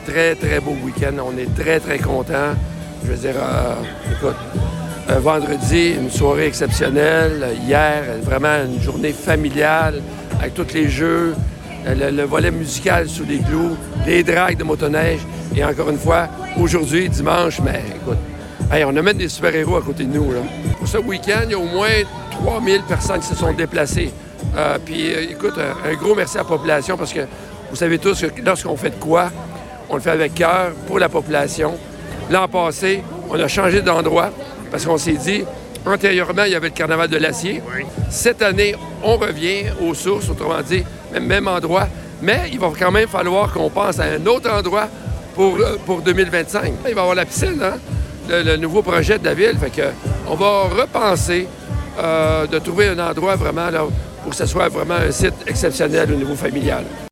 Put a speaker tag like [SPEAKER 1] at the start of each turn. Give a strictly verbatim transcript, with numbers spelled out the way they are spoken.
[SPEAKER 1] très, très beau week-end. On est très, très contents. Je veux dire, euh, écoute, euh, vendredi, une soirée exceptionnelle. Hier, vraiment une journée familiale avec tous les jeux, le, le volet musical sous les clous, les dragues de motoneige. Et encore une fois, aujourd'hui, dimanche, mais écoute, hey, on a même des super-héros à côté de nous, là. Pour ce week-end, il y a au moins trois mille personnes qui se sont déplacées. Euh, puis, euh, écoute, un, un gros merci à la population parce que vous savez tous que lorsqu'on fait de quoi, on le fait avec cœur pour la population. L'an passé, on a changé d'endroit parce qu'on s'est dit, antérieurement, il y avait le carnaval de l'Acier. Oui. Cette année, on revient aux sources, autrement dit, même, même endroit. Mais il va quand même falloir qu'on pense à un autre endroit pour, pour deux mille vingt-cinq. Il va y avoir la piscine, hein? Le, le nouveau projet de la ville. Fait que on va repenser euh, de trouver un endroit vraiment là, pour que ce soit vraiment un site exceptionnel au niveau familial.